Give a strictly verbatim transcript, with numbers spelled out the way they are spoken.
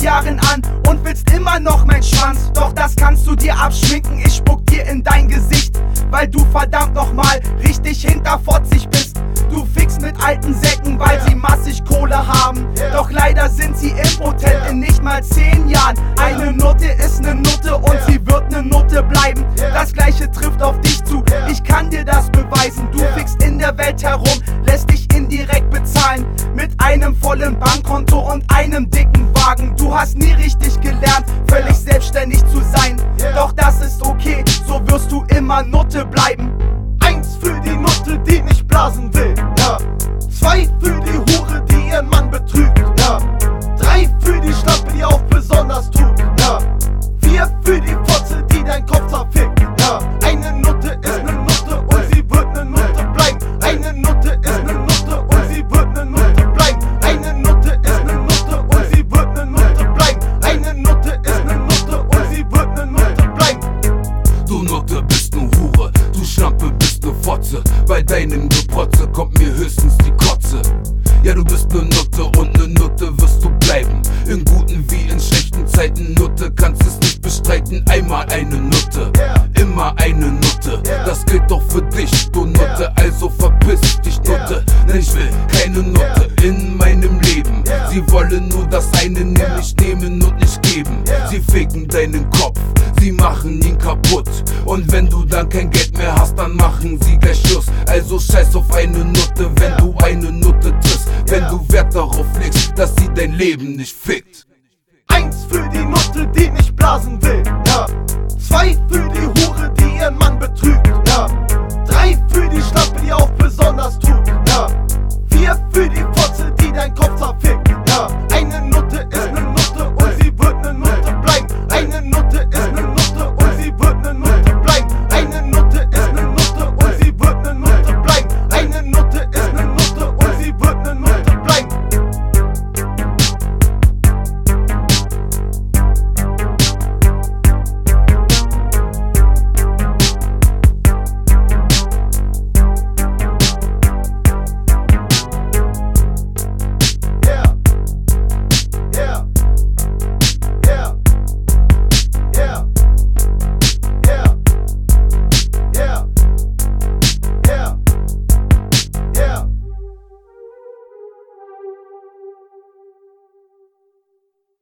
Jahren an und willst immer noch mein Schwanz. Doch das kannst du dir abschminken, ich spuck dir in dein Gesicht, weil du verdammt nochmal richtig hinterfotzig bist. Du fickst mit alten Säcken, weil sie massig Kohle haben. Doch leider sind sie impotent in nicht mal zehn Jahren. Eine Nutte ist ne Nutte und sie wird ne Nutte bleiben. Das gleiche trifft auf dich zu, ich kann dir das beweisen. Du fickst in der Welt herum, lässt dich indirekt bezahlen. Mit einem vollen Bankkonto und einem dicken Wagen. Du hast nie richtig gelernt, völlig selbstständig zu sein. Doch das ist okay, so wirst du immer Nutte bleiben. Eins für die Nutte, die nicht blasen will, ja. Zwei für die Hure, die ihren Mann betrügt, ja. Drei für die Schlampe, die auch besonders tut, ja. Vier für die Fotze, die dein Kopf zerfickt, ja. Eine Nutte ist ne Nutte und sie wird ne Nutte bleiben. Eine Nutte ist ne Nutte und sie wird ne Nutte bleiben. Eine Nutte ist ne Nutte und sie wird ne Nutte bleiben. Eine Nutte ist ne Nutte und sie wird ne Nutte bleiben. Du Nutte bist ne Hure, du Schlampe bist ne Fotze. Bei deinem Geprotze kommt mir höchstens die Kotze. Ja, du bist ne Nutte und ne Nutte wirst du bleiben. In guten wie in schlechten Zeiten, Nutte, kannst es nicht bestreiten. Einmal eine Nutte, immer eine Nutte. Das gilt doch für dich, du Nutte, also verpiss dich, Nutte. Denn ich will keine Nutte in meinem Leben. Sie wollen nur das eine, nämlich nehmen und nicht geben. Sie ficken deinen Kopf, sie machen ihn kaputt. Und wenn du dann kein Geld mehr hast, dann machen sie gleich Schluss. Also scheiß auf eine Nutte, wenn du eine Nutte triffst. Wenn du Wert darauf legst, dass sie dein Leben nicht fickt. Eins für die Nutte, die nicht blasen will, ja. Zwei für die Hure, die ihren Mann betrügt, ja. Drei für die Schlampe, die auch besonders tut, ja. Vier für die Fotze,